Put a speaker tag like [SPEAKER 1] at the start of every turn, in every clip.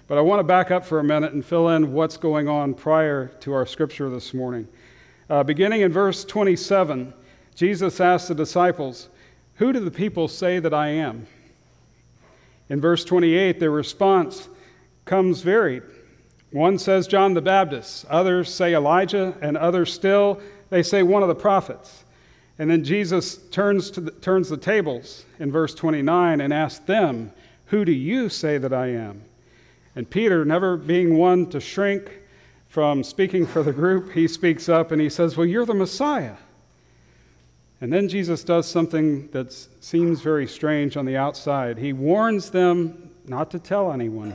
[SPEAKER 1] But I want to back up for a minute and fill in what's going on prior to our scripture this morning. Beginning in verse 27, Jesus asked the disciples, "Who do the people say that I am?" In verse 28, their response comes varied. One says John the Baptist, others say Elijah, and others still, they say one of the prophets. And then Jesus turns the tables in verse 29 and asks them, "Who do you say that I am?" And Peter, never being one to shrink from speaking for the group, he speaks up and he says, "Well, you're the Messiah." And then Jesus does something that seems very strange on the outside. He warns them not to tell anyone.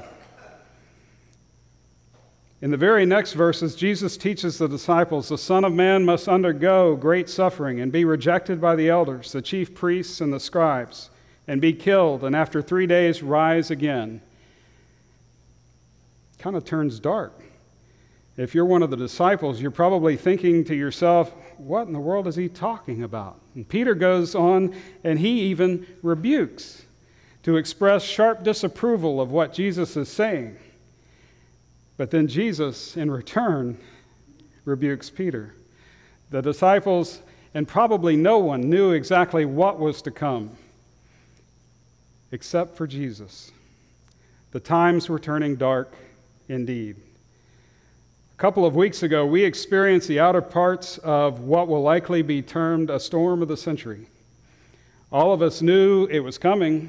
[SPEAKER 1] In the very next verses, Jesus teaches the disciples, "The Son of Man must undergo great suffering and be rejected by the elders, the chief priests, and the scribes, and be killed, and after 3 days rise again." Kind of turns dark. If you're one of the disciples, you're probably thinking to yourself, what in the world is he talking about? And Peter goes on and he even rebukes to express sharp disapproval of what Jesus is saying. But then Jesus, in return, rebukes Peter. The disciples, and probably no one, knew exactly what was to come, except for Jesus. The times were turning dark indeed. A couple of weeks ago, we experienced the outer parts of what will likely be termed a storm of the century. All of us knew it was coming,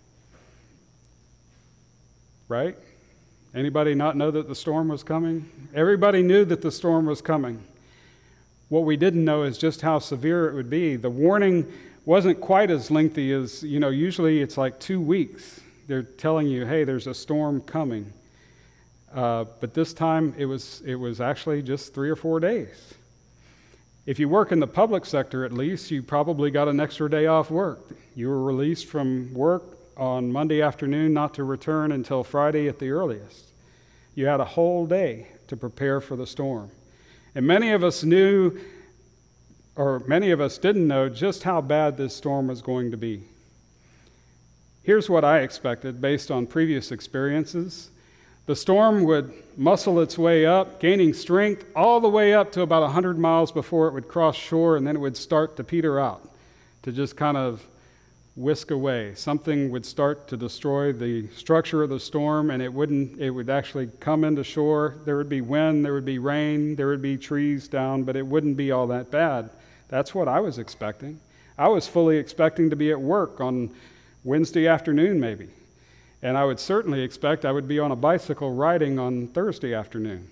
[SPEAKER 1] right? Anybody not know that the storm was coming? Everybody knew that the storm was coming. What we didn't know is just how severe it would be. The warning wasn't quite as lengthy as, usually it's like 2 weeks. They're telling you, hey, there's a storm coming. But this time it was actually just 3 or 4 days. If you work in the public sector at least, you probably got an extra day off work. You were released from work on Monday afternoon, not to return until Friday at the earliest. You had a whole day to prepare for the storm. And many of us knew, or many of us didn't know, just how bad this storm was going to be. Here's what I expected based on previous experiences. The storm would muscle its way up, gaining strength all the way up to about 100 miles before it would cross shore, and then it would start to peter out, to just kind of whisk away. Something would start to destroy the structure of the storm, and it would actually come into shore. There would be wind, there would be rain, there would be trees down, but it wouldn't be all that bad. That's what I was expecting. I was fully expecting to be at work on Wednesday afternoon maybe. And I would certainly expect I would be on a bicycle riding on Thursday afternoon.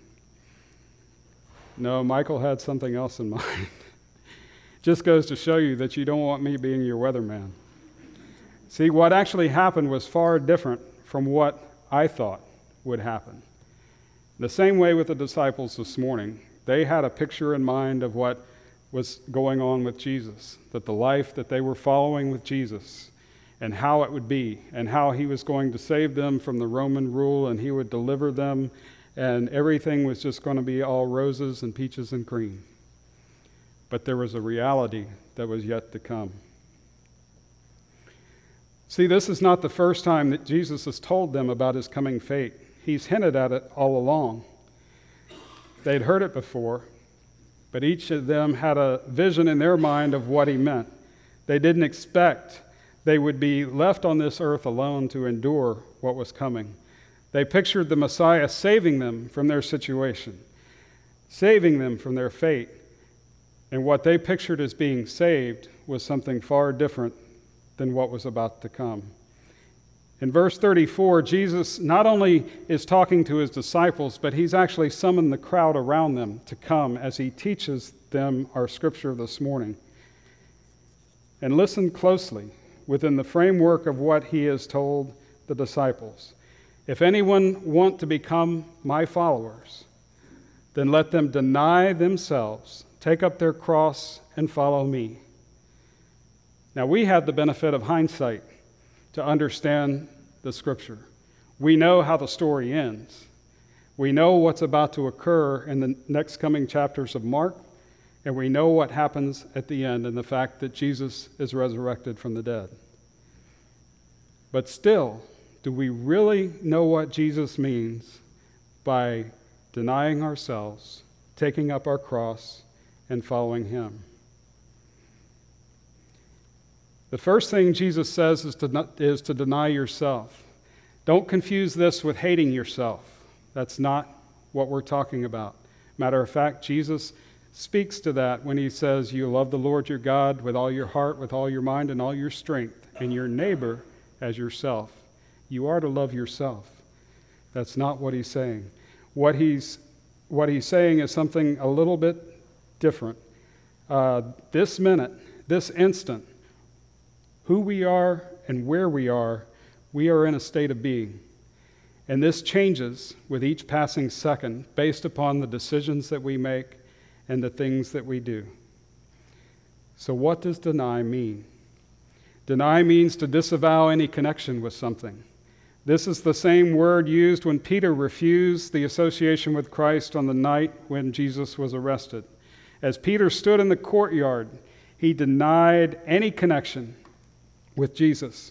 [SPEAKER 1] No, Michael had something else in mind. Just goes to show you that you don't want me being your weatherman. See, what actually happened was far different from what I thought would happen. The same way with the disciples this morning. They had a picture in mind of what was going on with Jesus, that the life that they were following with Jesus, and how it would be, and how he was going to save them from the Roman rule, and he would deliver them, and everything was just going to be all roses and peaches and cream. But there was a reality that was yet to come. See, this is not the first time that Jesus has told them about his coming fate. He's hinted at it all along. They'd heard it before, but each of them had a vision in their mind of what he meant. They didn't expect they would be left on this earth alone to endure what was coming. They pictured the Messiah saving them from their situation, saving them from their fate. And what they pictured as being saved was something far different than what was about to come. In verse 34, Jesus not only is talking to his disciples, but he's actually summoned the crowd around them to come as he teaches them our scripture this morning. And listen closely within the framework of what he has told the disciples. If anyone want to become my followers, then let them deny themselves, take up their cross, and follow me. Now, we have the benefit of hindsight to understand the scripture. We know how the story ends. We know what's about to occur in the next coming chapters of Mark, and we know what happens at the end and the fact that Jesus is resurrected from the dead. But still, do we really know what Jesus means by denying ourselves, taking up our cross, and following him? The first thing Jesus says is to deny yourself. Don't confuse this with hating yourself. That's not what we're talking about. Matter of fact, Jesus speaks to that when he says, you love the Lord your God with all your heart, with all your mind, and all your strength, and your neighbor as yourself. You are to love yourself. That's not what he's saying. What he's saying is something a little bit different. This minute, this instant, who we are and where we are in a state of being. And this changes with each passing second based upon the decisions that we make and the things that we do. So what does deny mean? Deny means to disavow any connection with something. This is the same word used when Peter refused the association with Christ on the night when Jesus was arrested. As Peter stood in the courtyard, he denied any connection with Jesus.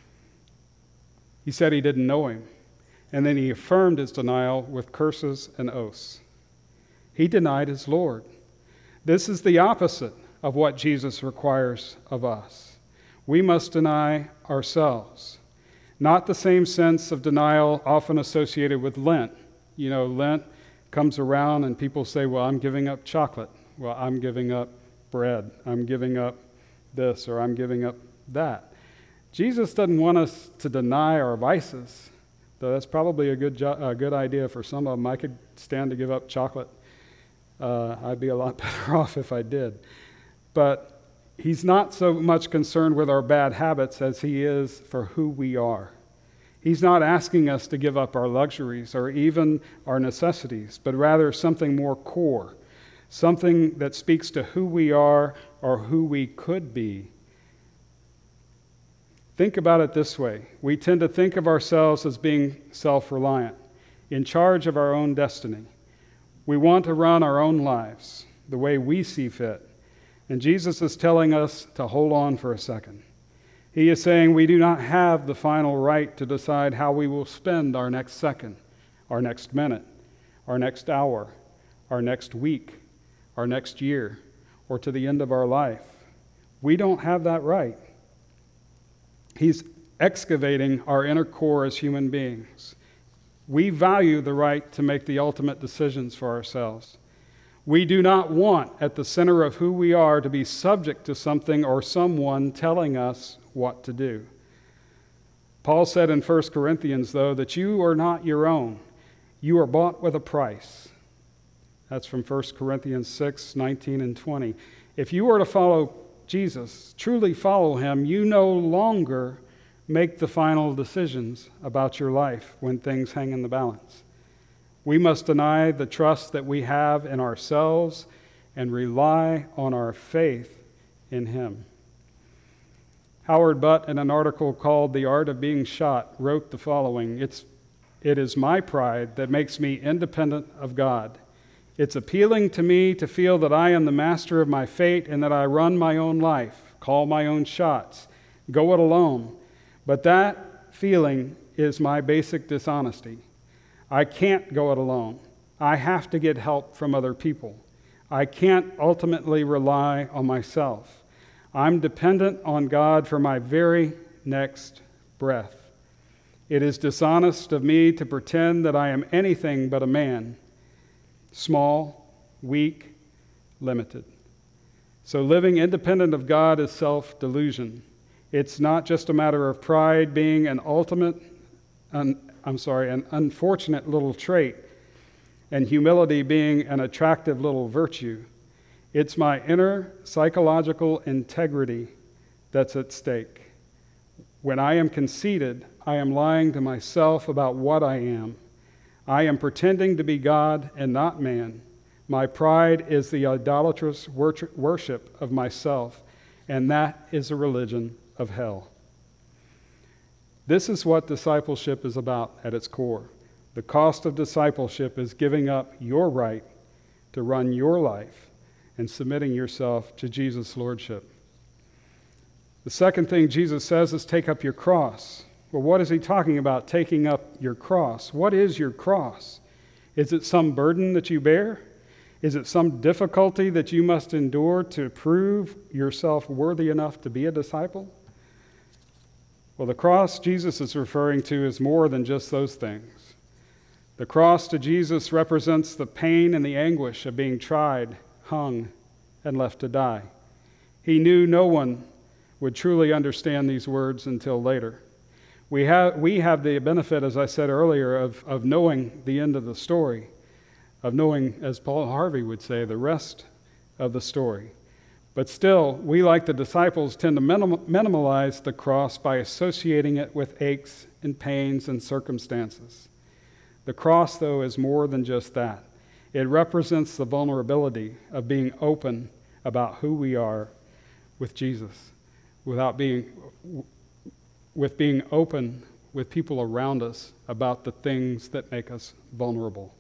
[SPEAKER 1] He said he didn't know him, and then he affirmed his denial with curses and oaths. He denied his Lord. This is the opposite of what Jesus requires of us. We must deny ourselves. Not the same sense of denial often associated with Lent. You know, Lent comes around and people say, well, I'm giving up chocolate. Well, I'm giving up bread. I'm giving up this, or I'm giving up that. Jesus doesn't want us to deny our vices, though that's probably a good idea for some of them. I could stand to give up chocolate. I'd be a lot better off if I did. But he's not so much concerned with our bad habits as he is for who we are. He's not asking us to give up our luxuries or even our necessities, but rather something more core, something that speaks to who we are or who we could be. Think about it this way. We tend to think of ourselves as being self-reliant, in charge of our own destiny. We want to run our own lives the way we see fit. And Jesus is telling us to hold on for a second. He is saying we do not have the final right to decide how we will spend our next second, our next minute, our next hour, our next week, our next year, or to the end of our life. We don't have that right. He's excavating our inner core as human beings. We value the right to make the ultimate decisions for ourselves. We do not want at the center of who we are to be subject to something or someone telling us what to do. Paul said in 1 Corinthians, though, that you are not your own. You are bought with a price. That's from 1 Corinthians 6, 19 and 20. If you are to follow Jesus, truly follow him, you no longer make the final decisions about your life when things hang in the balance. We must deny the trust that we have in ourselves and rely on our faith in him. Howard Butt, in an article called The Art of Being Shot, wrote the following: It is my pride that makes me independent of God. It's appealing to me to feel that I am the master of my fate and that I run my own life, call my own shots, go it alone. But that feeling is my basic dishonesty. I can't go it alone. I have to get help from other people. I can't ultimately rely on myself. I'm dependent on God for my very next breath. It is dishonest of me to pretend that I am anything but a man, small, weak, limited. So living independent of God is self-delusion. It's not just a matter of pride being an unfortunate little trait, and humility being an attractive little virtue. It's my inner psychological integrity that's at stake. When I am conceited, I am lying to myself about what I am. I am pretending to be God and not man. My pride is the idolatrous worship of myself, and that is a religion of hell. This is what discipleship is about at its core. The cost of discipleship is giving up your right to run your life and submitting yourself to Jesus' lordship. The second thing Jesus says is take up your cross. Well, what is he talking about, taking up your cross? What is your cross? Is it some burden that you bear? Is it some difficulty that you must endure to prove yourself worthy enough to be a disciple? Well, the cross Jesus is referring to is more than just those things. The cross to Jesus represents the pain and the anguish of being tried, hung, and left to die. He knew no one would truly understand these words until later. We have the benefit, as I said earlier, of knowing the end of the story, of knowing, as Paul Harvey would say, the rest of the story. But still, we, like the disciples, tend to minimalize the cross by associating it with aches and pains and circumstances. The cross, though, is more than just that. It represents the vulnerability of being open about who we are with Jesus, with being open with people around us about the things that make us vulnerable.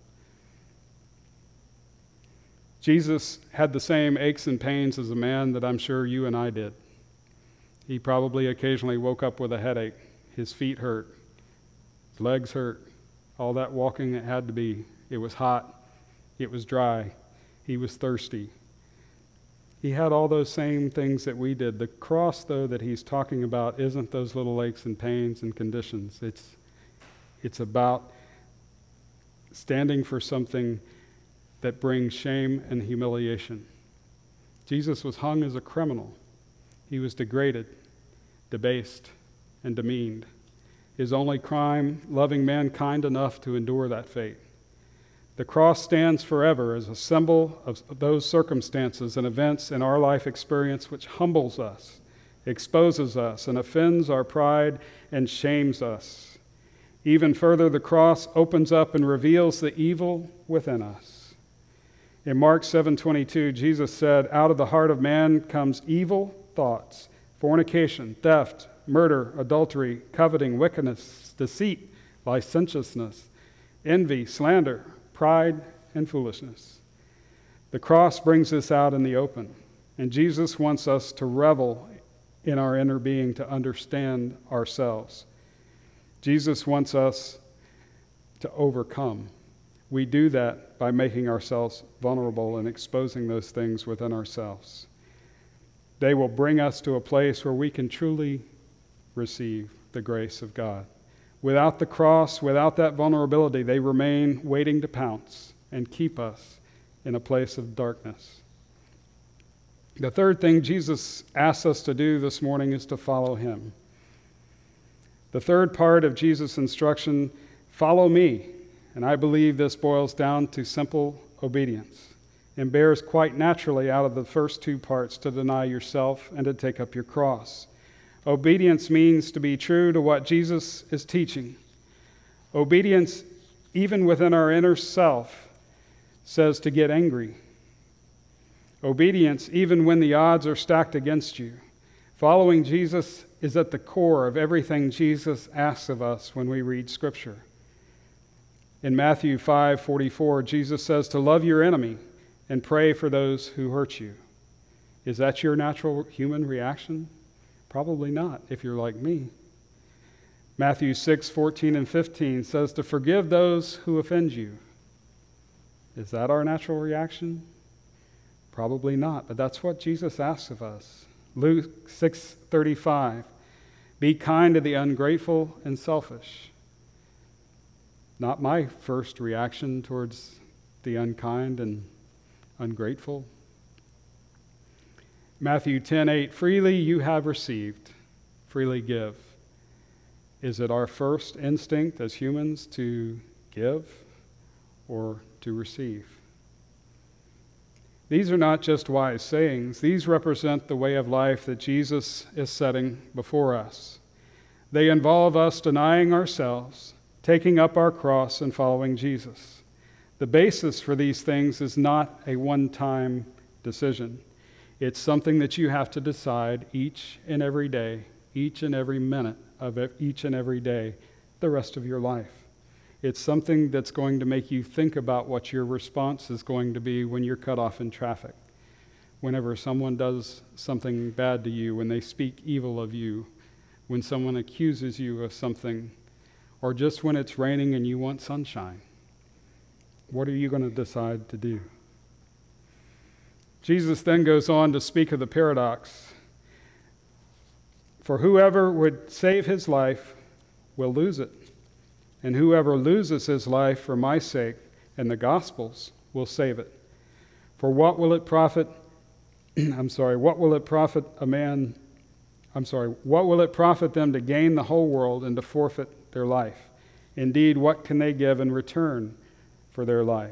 [SPEAKER 1] Jesus had the same aches and pains as a man that I'm sure you and I did. He probably occasionally woke up with a headache. His feet hurt. His legs hurt. All that walking it had to be. It was hot. It was dry. He was thirsty. He had all those same things that we did. The cross, though, that he's talking about isn't those little aches and pains and conditions. It's about standing for something that brings shame and humiliation. Jesus was hung as a criminal. He was degraded, debased, and demeaned. His only crime, loving mankind enough to endure that fate. The cross stands forever as a symbol of those circumstances and events in our life experience which humbles us, exposes us, and offends our pride and shames us. Even further, the cross opens up and reveals the evil within us. In Mark 7:22, Jesus said, "Out of the heart of man comes evil thoughts, fornication, theft, murder, adultery, coveting, wickedness, deceit, licentiousness, envy, slander, pride, and foolishness." The cross brings this out in the open, and Jesus wants us to revel in our inner being to understand ourselves. Jesus wants us to overcome. We do that by making ourselves vulnerable and exposing those things within ourselves. They will bring us to a place where we can truly receive the grace of God. Without the cross, without that vulnerability, they remain waiting to pounce and keep us in a place of darkness. The third thing Jesus asks us to do this morning is to follow him. The third part of Jesus' instruction, follow me. And I believe this boils down to simple obedience and bears quite naturally out of the first two parts to deny yourself and to take up your cross. Obedience means to be true to what Jesus is teaching. Obedience, even within our inner self, says to get angry. Obedience, even when the odds are stacked against you. Following Jesus is at the core of everything Jesus asks of us when we read Scripture. In Matthew 5:44, Jesus says to love your enemy and pray for those who hurt you. Is that your natural human reaction? Probably not, if you're like me. Matthew 6:14 and 15 says to forgive those who offend you. Is that our natural reaction? Probably not, but that's what Jesus asks of us. Luke 6:35, be kind to the ungrateful and selfish. Not my first reaction towards the unkind and ungrateful. Matthew 10:8, freely you have received, freely give. Is it our first instinct as humans to give or to receive? These are not just wise sayings. These represent the way of life that Jesus is setting before us. They involve us denying ourselves, taking up our cross, and following Jesus. The basis for these things is not a one-time decision. It's something that you have to decide each and every day, each and every minute of each and every day, the rest of your life. It's something that's going to make you think about what your response is going to be when you're cut off in traffic, whenever someone does something bad to you, when they speak evil of you, when someone accuses you of something, or just when it's raining and you want sunshine? What are you going to decide to do? Jesus then goes on to speak of the paradox. For whoever would save his life will lose it, and whoever loses his life for my sake and the gospel's will save it. For what will it profit what will it profit them to gain the whole world and to forfeit their life? Indeed, what can they give in return for their life?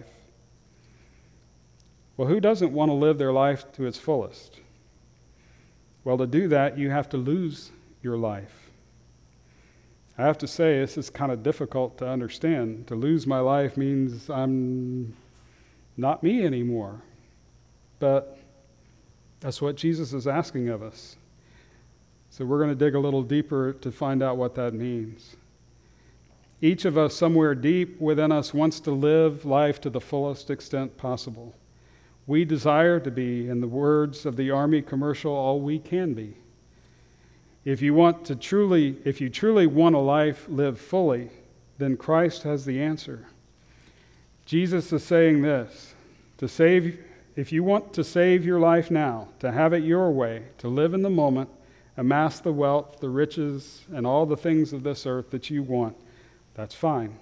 [SPEAKER 1] Well, who doesn't want to live their life to its fullest? Well, to do that, you have to lose your life. I have to say, this is kind of difficult to understand. To lose my life means I'm not me anymore. But that's what Jesus is asking of us. So we're going to dig a little deeper to find out what that means. Each of us, somewhere deep within us, wants to live life to the fullest extent possible. We desire to be, in the words of the Army commercial, all we can be. If you truly want a life lived fully, then Christ has the answer. Jesus is saying this: if you want to save your life now, to have it your way, to live in the moment, amass the wealth, the riches, and all the things of this earth that you want, that's fine.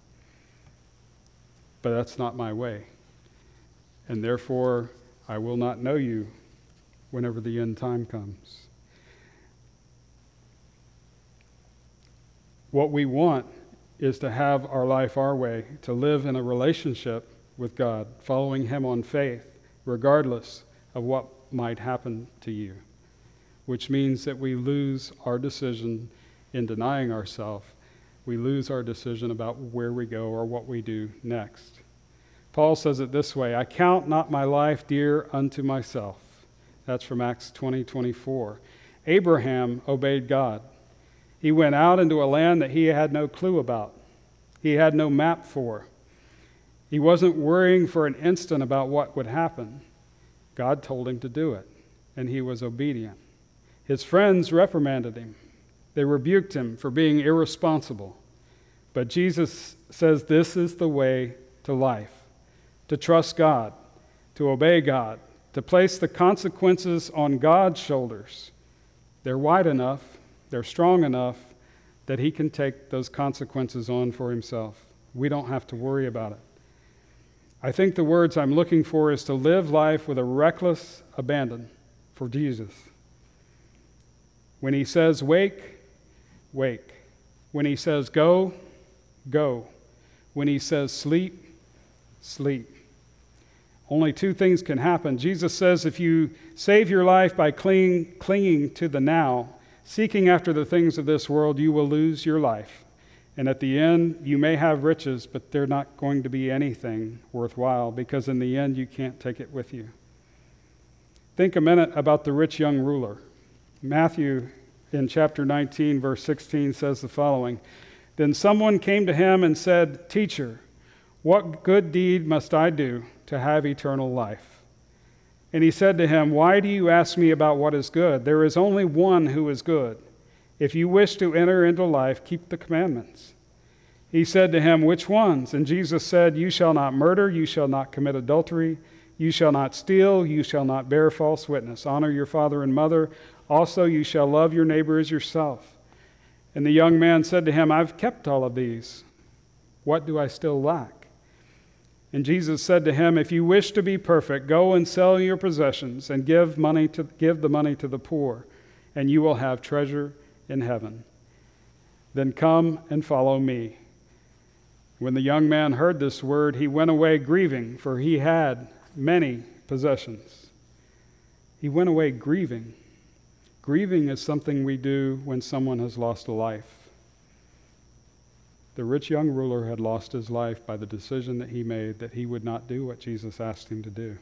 [SPEAKER 1] But that's not my way. And therefore, I will not know you whenever the end time comes. What we want is to have our life our way, to live in a relationship with God, following Him on faith, regardless of what might happen to you, which means that we lose our decision in denying ourselves. We lose our decision about where we go or what we do next. Paul says it this way: I count not my life dear unto myself. That's from Acts 20:24. Abraham obeyed God. He went out into a land that he had no clue about. He had no map for. He wasn't worrying for an instant about what would happen. God told him to do it, and he was obedient. His friends reprimanded him. They rebuked him for being irresponsible. But Jesus says this is the way to life: to trust God, to obey God, to place the consequences on God's shoulders. They're wide enough, they're strong enough that He can take those consequences on for Himself. We don't have to worry about it. I think the words I'm looking for is to live life with a reckless abandon for Jesus. When He says wake, wake. When He says go, go. When He says sleep, sleep. Only two things can happen. Jesus says if you save your life by clinging to the now, seeking after the things of this world, you will lose your life. And at the end, you may have riches, but they're not going to be anything worthwhile, because in the end, you can't take it with you. Think a minute about the rich young ruler. Matthew, in chapter 19, verse 16, says the following: Then someone came to him and said, Teacher, what good deed must I do to have eternal life? And he said to him, Why do you ask me about what is good? There is only one who is good. If you wish to enter into life, keep the commandments. He said to him, Which ones? And Jesus said, You shall not murder, you shall not commit adultery, you shall not steal, you shall not bear false witness. Honor your father and mother. Also you shall love your neighbor as yourself. And the young man said to him, I've kept all of these. What do I still lack? And Jesus said to him, If you wish to be perfect, go and sell your possessions and give the money to the poor, and you will have treasure in heaven. Then come and follow me. When the young man heard this word, he went away grieving, for he had many possessions. He went away grieving. Grieving is something we do when someone has lost a life. The rich young ruler had lost his life by the decision that he made that he would not do what Jesus asked him to do.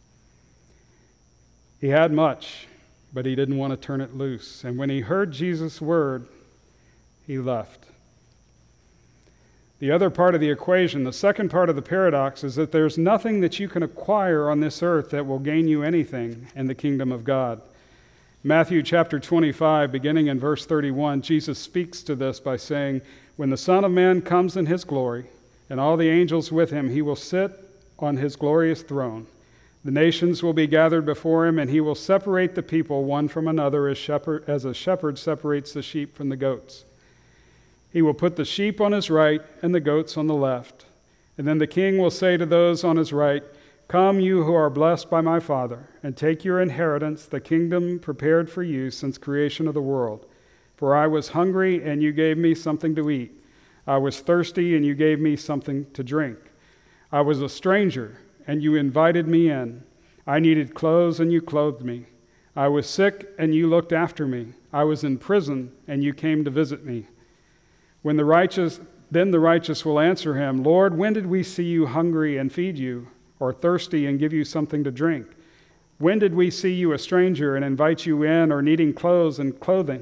[SPEAKER 1] He had much, but he didn't want to turn it loose. And when he heard Jesus' word, he left. The other part of the equation, the second part of the paradox, is that there's nothing that you can acquire on this earth that will gain you anything in the kingdom of God. Matthew chapter 25, beginning in verse 31, Jesus speaks to this by saying, "When the Son of Man comes in his glory, and all the angels with him, he will sit on his glorious throne. The nations will be gathered before him, and he will separate the people one from another as a shepherd separates the sheep from the goats. He will put the sheep on his right and the goats on the left. And then the king will say to those on his right, 'Come, you who are blessed by my Father, and take your inheritance, the kingdom prepared for you since creation of the world. For I was hungry, and you gave me something to eat. I was thirsty, and you gave me something to drink. I was a stranger, and you invited me in. I needed clothes, and you clothed me. I was sick, and you looked after me. I was in prison, and you came to visit me.' Then the righteous will answer him, 'Lord, when did we see you hungry and feed you, or thirsty and give you something to drink? When did we see you a stranger and invite you in, or needing clothes and clothe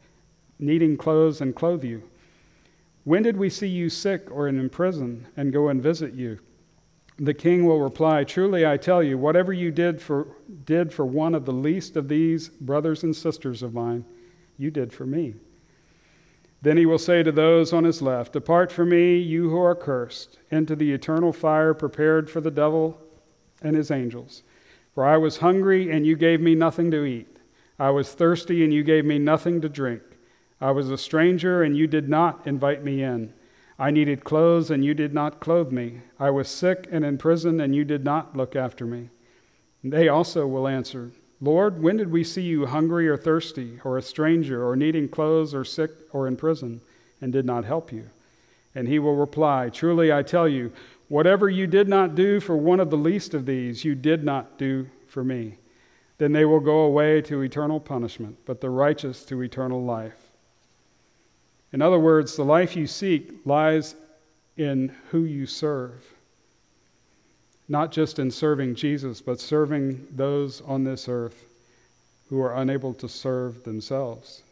[SPEAKER 1] you? When did we see you sick or in prison and go and visit you?' The king will reply, 'Truly I tell you, whatever you did for one of the least of these brothers and sisters of mine, you did for me.' Then he will say to those on his left, 'Depart from me, you who are cursed, into the eternal fire prepared for the devil and his angels. For I was hungry, and you gave me nothing to eat. I was thirsty, and you gave me nothing to drink. I was a stranger, and you did not invite me in. I needed clothes, and you did not clothe me. I was sick and in prison, and you did not look after me.' And they also will answer, 'Lord, when did we see you hungry or thirsty, or a stranger, or needing clothes, or sick, or in prison, and did not help you?' And he will reply, 'Truly I tell you, whatever you did not do for one of the least of these, you did not do for me.' Then they will go away to eternal punishment, but the righteous to eternal life." In other words, the life you seek lies in who you serve. Not just in serving Jesus, but serving those on this earth who are unable to serve themselves.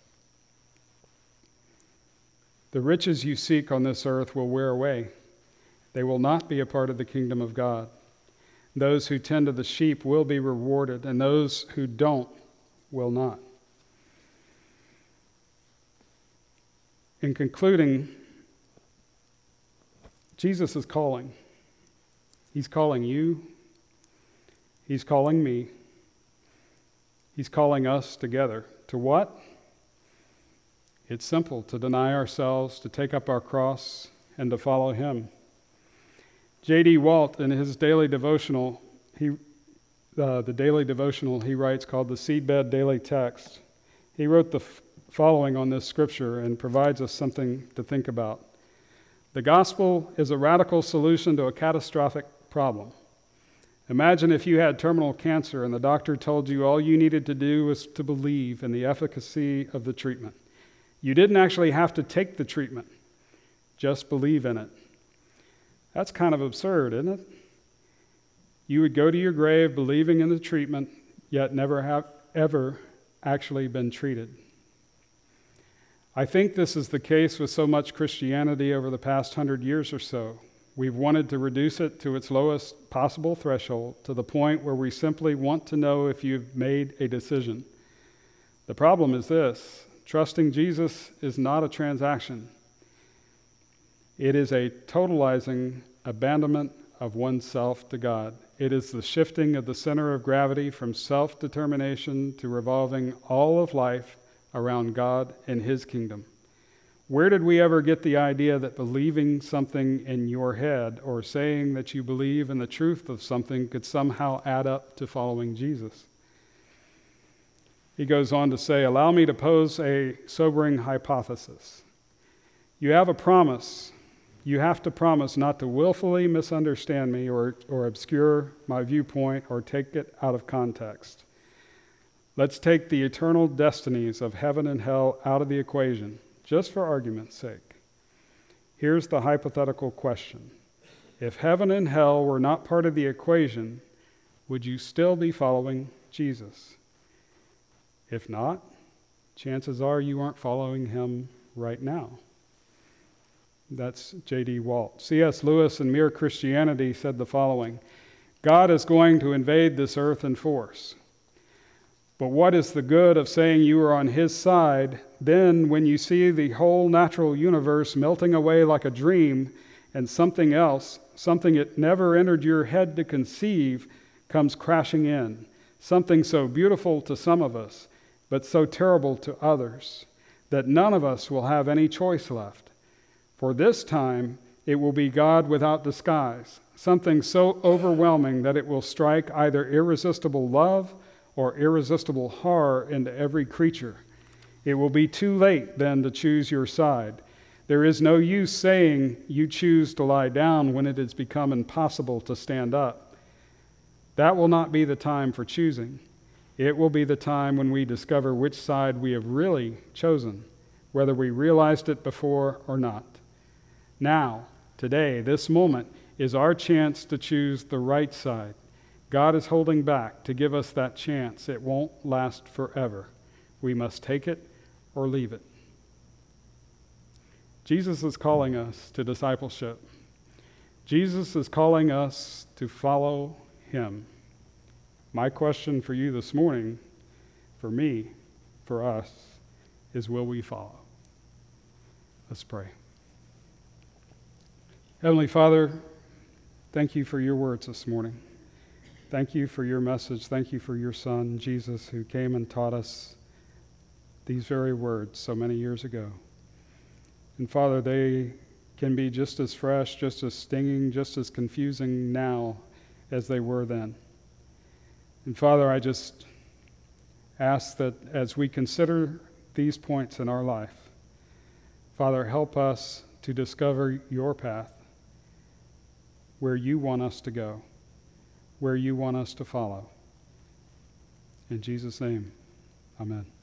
[SPEAKER 1] The riches you seek on this earth will wear away. They will not be a part of the kingdom of God. Those who tend to the sheep will be rewarded, and those who don't will not. In concluding, Jesus is calling. He's calling you. He's calling me. He's calling us together. To what? It's simple: to deny ourselves, to take up our cross, and to follow him. J.D. Walt, in his daily devotional, the daily devotional he writes called the Seedbed Daily Text, he wrote the following on this scripture and provides us something to think about. The gospel is a radical solution to a catastrophic problem. Imagine if you had terminal cancer and the doctor told you all you needed to do was to believe in the efficacy of the treatment. You didn't actually have to take the treatment, just believe in it. That's kind of absurd, isn't it? You would go to your grave believing in the treatment, yet never have ever actually been treated. I think this is the case with so much Christianity over the past 100 years or so. We've wanted to reduce it to its lowest possible threshold, to the point where we simply want to know if you've made a decision. The problem is this: trusting Jesus is not a transaction. It is a totalizing abandonment of oneself to God. It is the shifting of the center of gravity from self-determination to revolving all of life around God and his kingdom. Where did we ever get the idea that believing something in your head or saying that you believe in the truth of something could somehow add up to following Jesus? He goes on to say, "Allow me to pose a sobering hypothesis. You have a promise. You have to promise not to willfully misunderstand me or obscure my viewpoint or take it out of context. Let's take the eternal destinies of heaven and hell out of the equation, just for argument's sake. Here's the hypothetical question. If heaven and hell were not part of the equation, would you still be following Jesus? If not, chances are you aren't following him right now." That's J.D. Walt. C.S. Lewis in Mere Christianity said the following: "God is going to invade this earth in force. But what is the good of saying you are on his side, then when you see the whole natural universe melting away like a dream, and something else, something it never entered your head to conceive, comes crashing in, something so beautiful to some of us, but so terrible to others, that none of us will have any choice left. For this time it will be God without disguise, something so overwhelming that it will strike either irresistible love or irresistible horror into every creature. It will be too late then to choose your side. There is no use saying you choose to lie down when it has become impossible to stand up. That will not be the time for choosing. It will be the time when we discover which side we have really chosen, whether we realized it before or not. Now, today, this moment, is our chance to choose the right side. God is holding back to give us that chance. It won't last forever. We must take it or leave it. Jesus is calling us to discipleship. Jesus is calling us to follow him. My question for you this morning, for me, for us, is will we follow? Let's pray. Heavenly Father, thank you for your words this morning. Thank you for your message. Thank you for your Son, Jesus, who came and taught us these very words so many years ago. And Father, they can be just as fresh, just as stinging, just as confusing now as they were then. And Father, I just ask that as we consider these points in our life, Father, help us to discover your path, where you want us to go, where you want us to follow. In Jesus' name, amen.